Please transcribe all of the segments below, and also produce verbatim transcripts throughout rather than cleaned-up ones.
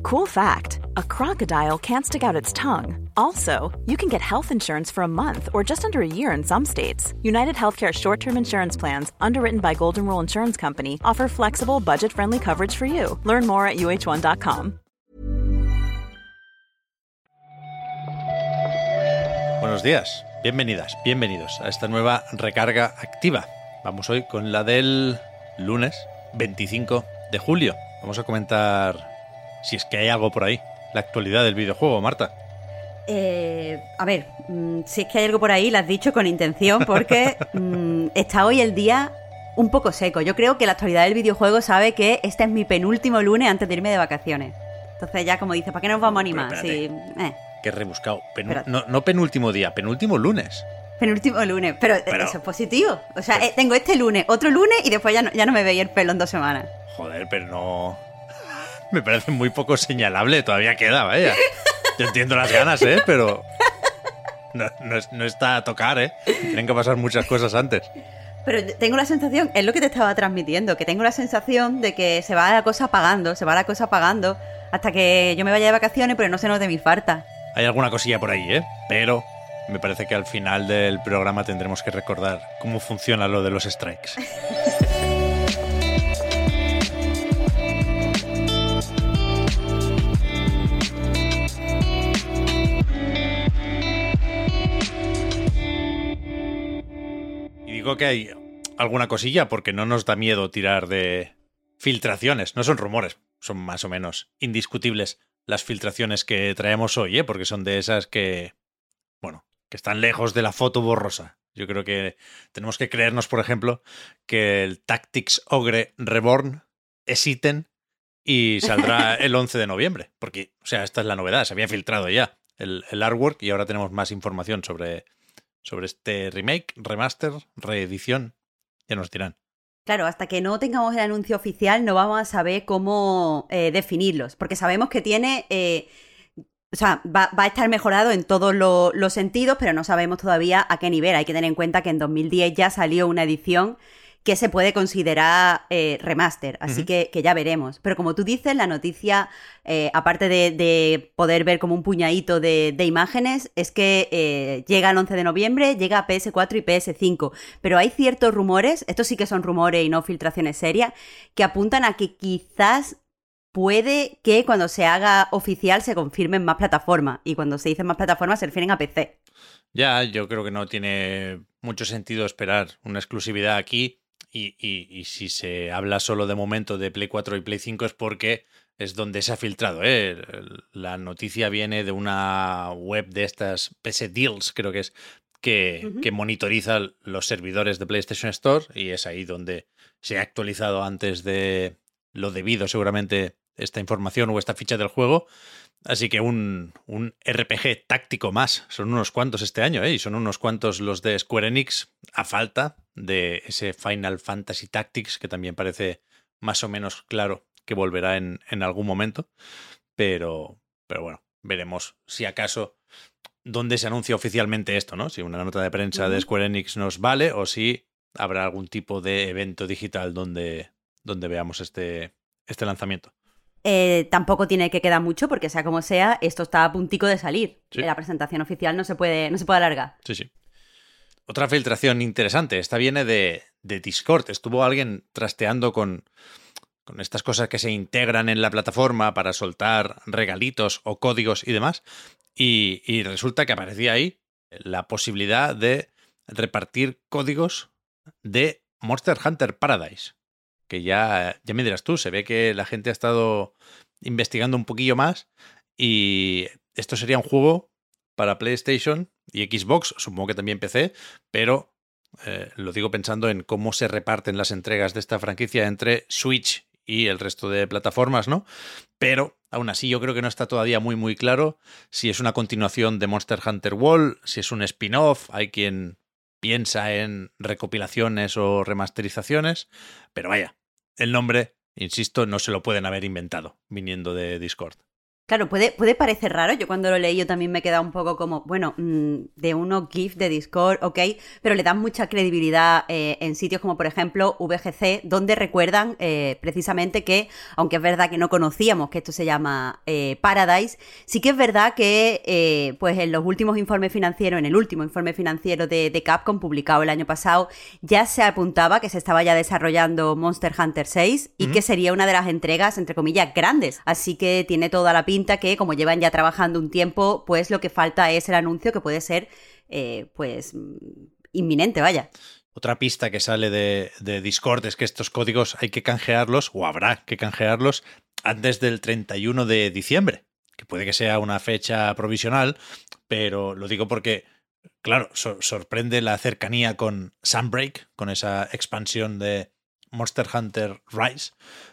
Cool fact, a crocodile can't stick out its tongue. Also, you can get health insurance for a month or just under a year in some states. United Healthcare short-term insurance plans, underwritten by Golden Rule Insurance Company, offer flexible, budget-friendly coverage for you. Learn more at U H one dot com. Buenos días, bienvenidas, bienvenidos a esta nueva recarga activa. Vamos hoy con la del lunes veinticinco de julio. Vamos a comentar, si es que hay algo por ahí, la actualidad del videojuego, Marta. Eh, a ver, mmm, si es que hay algo por ahí, lo has dicho con intención, porque mmm, está hoy el día un poco seco. Yo creo que la actualidad del videojuego sabe que este es mi penúltimo lunes antes de irme de vacaciones. Entonces ya, como dices, ¿para qué nos vamos a animar? Sí, eh. Qué rebuscado. Penú- no, no penúltimo día, penúltimo lunes. Penúltimo lunes, pero, pero eso es positivo. O sea, pero, eh, tengo este lunes, otro lunes y después ya no, ya no me veía el pelo en dos semanas. Joder, pero no... Me parece muy poco señalable, todavía queda, vaya. Yo entiendo las ganas, ¿eh? Pero no, no, es, no está a tocar, ¿eh? Tienen que pasar muchas cosas antes. Pero tengo la sensación, es lo que te estaba transmitiendo, que tengo la sensación de que se va la cosa apagando, se va la cosa apagando hasta que yo me vaya de vacaciones, pero no se note mi falta. Hay alguna cosilla por ahí, ¿eh? Pero me parece que al final del programa tendremos que recordar cómo funciona lo de los strikes. Que hay alguna cosilla porque no nos da miedo tirar de filtraciones. No son rumores, son más o menos indiscutibles las filtraciones que traemos hoy, ¿eh? Porque son de esas que, bueno, que están lejos de la foto borrosa. Yo creo que tenemos que creernos, por ejemplo, que el Tactics Ogre Reborn es ítem y saldrá el once de noviembre. Porque, o sea, esta es la novedad, se había filtrado ya el, el artwork y ahora tenemos más información sobre... sobre este remake, remaster, reedición, ya nos dirán. Claro, hasta que no tengamos el anuncio oficial no vamos a saber cómo eh, definirlos, porque sabemos que tiene, eh, o sea, va, va a estar mejorado en todos lo, los sentidos, pero no sabemos todavía a qué nivel. Hay que tener en cuenta que en dos mil diez ya salió una edición que se puede considerar eh, remaster, así uh-huh. que, que ya veremos. Pero como tú dices, la noticia, eh, aparte de, de poder ver como un puñadito de, de imágenes, es que eh, llega el once de noviembre, llega a P S cuatro y P S cinco. Pero hay ciertos rumores, estos sí que son rumores y no filtraciones serias, que apuntan a que quizás puede que cuando se haga oficial se confirmen más plataformas. Y cuando se dicen más plataformas se refieren a P C. Ya, yo creo que no tiene mucho sentido esperar una exclusividad aquí. Y, y, y si se habla solo de momento de Play cuatro y Play cinco es porque es donde se ha filtrado, ¿eh? La noticia viene de una web de estas P C Deals, creo que es, que, uh-huh. que monitoriza los servidores de PlayStation Store y es ahí donde se ha actualizado antes de lo debido seguramente esta información o esta ficha del juego. Así que un, un R P G táctico más. Son unos cuantos este año, ¿eh? Y son unos cuantos los de Square Enix a falta de ese Final Fantasy Tactics que también parece más o menos claro que volverá en, en algún momento. Pero, pero bueno, veremos si acaso dónde se anuncia oficialmente esto, ¿no? Si una nota de prensa uh-huh. de Square Enix nos vale o si habrá algún tipo de evento digital donde, donde veamos este, este lanzamiento. Eh, tampoco tiene que quedar mucho porque sea como sea, esto está a puntico de salir. Sí. La presentación oficial no se puede, no se puede alargar. Sí, sí. Otra filtración interesante, esta viene de, de Discord. Estuvo alguien trasteando con, con estas cosas que se integran en la plataforma para soltar regalitos o códigos y demás. Y, y resulta que aparecía ahí la posibilidad de repartir códigos de Monster Hunter Paradise. Que ya, ya me dirás tú, se ve que la gente ha estado investigando un poquillo más y esto sería un juego para PlayStation y Xbox, supongo que también P C, pero eh, lo digo pensando en cómo se reparten las entregas de esta franquicia entre Switch y el resto de plataformas, ¿no? Pero aún así yo creo que no está todavía muy muy claro si es una continuación de Monster Hunter World, si es un spin-off, hay quien piensa en recopilaciones o remasterizaciones, pero vaya, el nombre, insisto, no se lo pueden haber inventado viniendo de Discord. Claro, puede, puede parecer raro. Yo cuando lo leí yo también me he quedado un poco como, bueno, mmm, de unos GIFs de Discord, ok, pero le dan mucha credibilidad eh, en sitios como por ejemplo V G C, donde recuerdan eh, precisamente que, aunque es verdad que no conocíamos que esto se llama eh, Paradise, sí que es verdad que eh, pues en los últimos informes financieros, en el último informe financiero de, de Capcom publicado el año pasado, ya se apuntaba que se estaba ya desarrollando Monster Hunter seis y uh-huh. que sería una de las entregas, entre comillas, grandes. Así que tiene toda la pinta que, como llevan ya trabajando un tiempo, pues lo que falta es el anuncio, que puede ser eh, pues inminente, vaya. Otra pista que sale de, de Discord es que estos códigos hay que canjearlos, o habrá que canjearlos, antes del treinta y uno de diciembre, que puede que sea una fecha provisional, pero lo digo porque, claro, so- sorprende la cercanía con Sunbreak, con esa expansión de Monster Hunter Rise,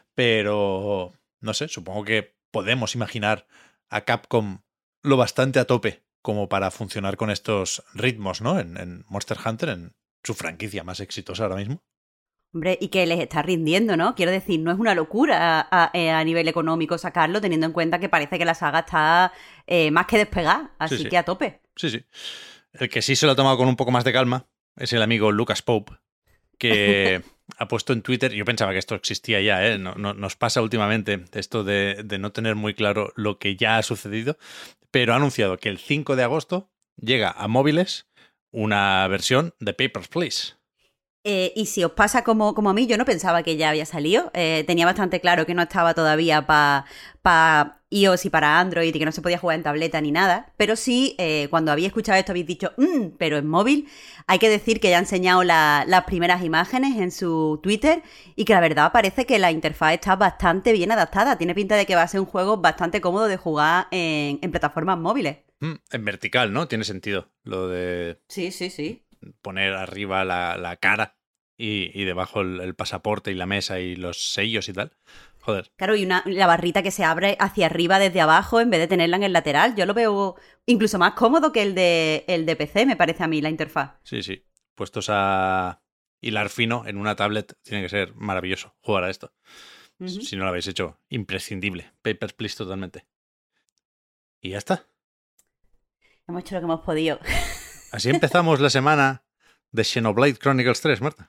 pero no sé, supongo que podemos imaginar a Capcom lo bastante a tope como para funcionar con estos ritmos, ¿no? En, en Monster Hunter, en su franquicia más exitosa ahora mismo. Hombre, y que les está rindiendo, ¿no? Quiero decir, no es una locura a, a, a nivel económico sacarlo, teniendo en cuenta que parece que la saga está eh, más que despegada, así sí, sí. que a tope. Sí, sí. El que sí se lo ha tomado con un poco más de calma es el amigo Lucas Pope, que ha puesto en Twitter, yo pensaba que esto existía ya, ¿eh? No, no, nos pasa últimamente esto de, de no tener muy claro lo que ya ha sucedido, pero ha anunciado que el cinco de agosto llega a móviles una versión de Papers, Please. Eh, y si os pasa como, como a mí, yo no pensaba que ya había salido. Eh, tenía bastante claro que no estaba todavía para pa iOS y para Android y que no se podía jugar en tableta ni nada. Pero sí, eh, cuando había escuchado esto habéis dicho, mmm, pero en móvil. Hay que decir que ya ha enseñado la, las primeras imágenes en su Twitter y que la verdad parece que la interfaz está bastante bien adaptada. Tiene pinta de que va a ser un juego bastante cómodo de jugar en, en plataformas móviles. Mm, en vertical, ¿no? Tiene sentido lo de... Sí, sí, sí. Poner arriba la, la cara y, y debajo el, el pasaporte y la mesa y los sellos y tal. Joder. Claro, y una, la barrita que se abre hacia arriba desde abajo en vez de tenerla en el lateral. Yo lo veo incluso más cómodo que el de, el de P C, me parece a mí, la interfaz. Sí, sí. Puestos a hilar fino en una tablet, tiene que ser maravilloso jugar a esto. Uh-huh. Si no lo habéis hecho, imprescindible. Papers, Please totalmente. Y ya está. Hemos hecho lo que hemos podido. Así empezamos la semana de Xenoblade Chronicles tres, Marta.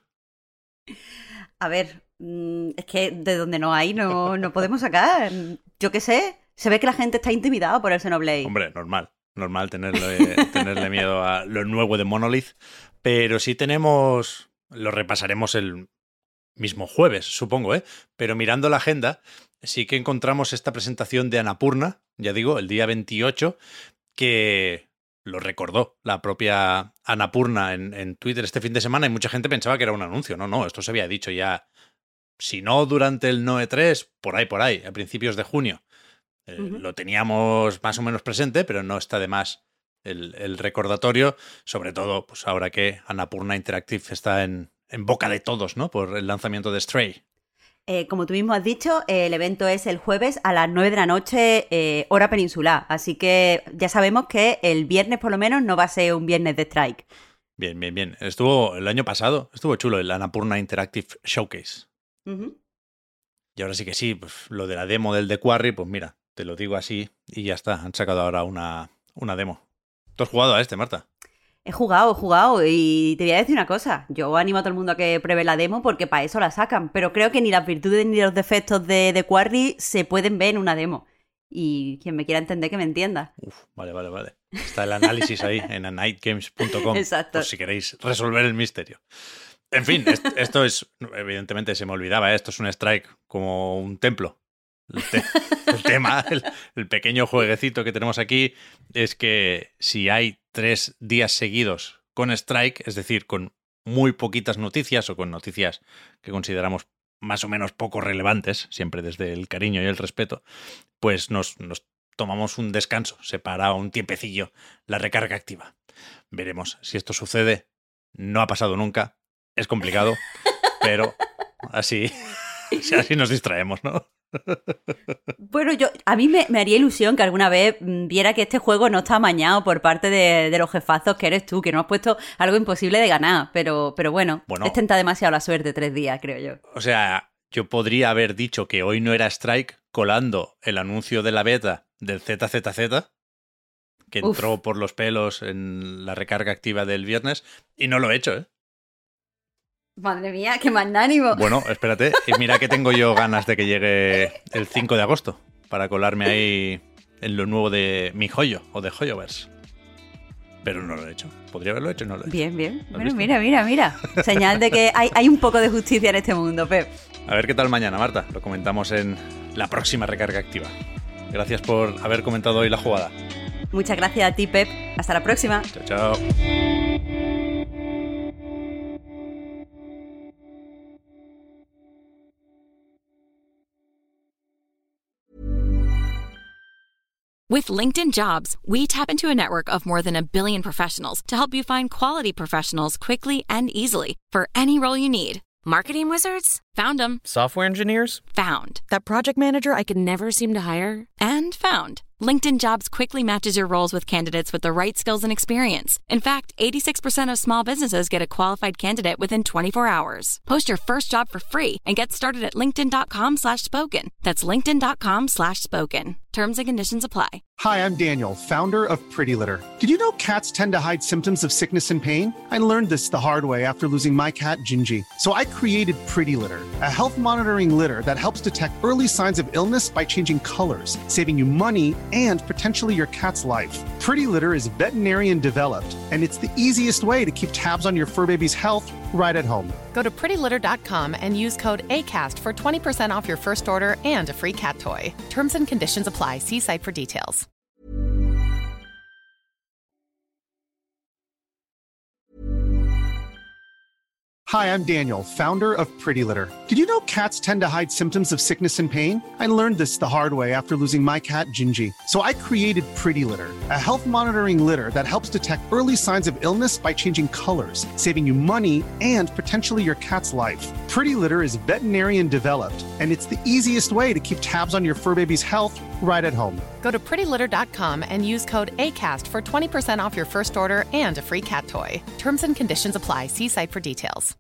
A ver, es que de donde no hay no, no podemos sacar. Yo qué sé, se ve que la gente está intimidada por el Xenoblade. Hombre, normal. Normal tenerle, tenerle miedo a lo nuevo de Monolith. Pero sí tenemos... Lo repasaremos el mismo jueves, supongo, ¿eh? Pero mirando la agenda, sí que encontramos esta presentación de Annapurna, ya digo, el día veintiocho, que... lo recordó la propia Annapurna en, en Twitter este fin de semana y mucha gente pensaba que era un anuncio. No, no, esto se había dicho ya, si no durante el N O E tres, por ahí, por ahí, a principios de junio. Eh, uh-huh. Lo teníamos más o menos presente, pero no está de más el, el recordatorio, sobre todo pues ahora que Annapurna Interactive está en, en boca de todos, ¿no? Por el lanzamiento de Stray. Eh, como tú mismo has dicho, eh, el evento es el jueves a las nueve de la noche, eh, hora peninsular. Así que ya sabemos que el viernes, por lo menos, no va a ser un viernes de Strike. Bien, bien, bien. Estuvo el año pasado, estuvo chulo el Annapurna Interactive Showcase. Uh-huh. Y ahora sí que sí, pues, lo de la demo del The Quarry, pues mira, te lo digo así y ya está. Han sacado ahora una, una demo. ¿Tú has jugado a este, Marta? He jugado, he jugado y te voy a decir una cosa. Yo animo a todo el mundo a que pruebe la demo porque para eso la sacan. Pero creo que ni las virtudes ni los defectos de The Quarry se pueden ver en una demo. Y quien me quiera entender que me entienda. Uf, vale, vale, vale. Está el análisis ahí en a night games punto com. Exacto. Por si queréis resolver el misterio. En fin, esto, esto es... Evidentemente se me olvidaba, ¿eh? Esto es un strike como un templo. El, te- el tema, el, el pequeño jueguecito que tenemos aquí es que si hay tres días seguidos con strike, es decir, con muy poquitas noticias o con noticias que consideramos más o menos poco relevantes, siempre desde el cariño y el respeto, pues nos, nos tomamos un descanso, se para un tiempecillo la recarga activa. Veremos si esto sucede. No ha pasado nunca, es complicado, pero así, así nos distraemos, ¿no? Bueno, yo a mí me, me haría ilusión que alguna vez viera que este juego no está amañado por parte de, de los jefazos que eres tú, que no has puesto algo imposible de ganar, pero, pero bueno, bueno, es tentar demasiado la suerte tres días, creo yo. O sea, yo podría haber dicho que hoy no era strike colando el anuncio de la beta del Z Z Z, que Uf. entró por los pelos en la recarga activa del viernes, y no lo he hecho, ¿eh? Madre mía, qué magnánimo. Bueno, espérate, y mira que tengo yo ganas de que llegue el cinco de agosto para colarme ahí en lo nuevo de Mi Joyo o de Joyoverse. Pero no lo he hecho. Podría haberlo hecho y no lo he hecho. Bien, bien. ¿Has Bueno, visto? mira, mira, mira. Señal de que hay, hay un poco de justicia en este mundo, Pep. A ver qué tal mañana, Marta. Lo comentamos en la próxima recarga activa. Gracias por haber comentado hoy la jugada. Muchas gracias a ti, Pep. Hasta la próxima. Chao, chao. With LinkedIn Jobs, we tap into a network of more than a billion professionals to help you find quality professionals quickly and easily for any role you need. Marketing wizards? Found them. Software engineers? Found. That project manager I could never seem to hire? And found. LinkedIn Jobs quickly matches your roles with candidates with the right skills and experience. In fact, eighty-six percent of small businesses get a qualified candidate within twenty-four hours. Post your first job for free and get started at linkedin.com slash spoken. That's linkedin.com slash spoken. Terms and conditions apply. Hi, I'm Daniel, founder of Pretty Litter. Did you know cats tend to hide symptoms of sickness and pain? I learned this the hard way after losing my cat, Gingy. So I created Pretty Litter, a health monitoring litter that helps detect early signs of illness by changing colors, saving you money and potentially your cat's life. Pretty Litter is veterinarian developed, and it's the easiest way to keep tabs on your fur baby's health right at home. Go to pretty litter dot com and use code ACAST for twenty percent off your first order and a free cat toy. Terms and conditions apply. See site for details. Hi, I'm Daniel, founder of Pretty Litter. Did you know cats tend to hide symptoms of sickness and pain? I learned this the hard way after losing my cat, Gingy. So I created Pretty Litter, a health monitoring litter that helps detect early signs of illness by changing colors, saving you money and potentially your cat's life. Pretty Litter is veterinarian developed, and it's the easiest way to keep tabs on your fur baby's health right at home. Go to pretty litter dot com and use code ACAST for twenty percent off your first order and a free cat toy. Terms and conditions apply. See site for details.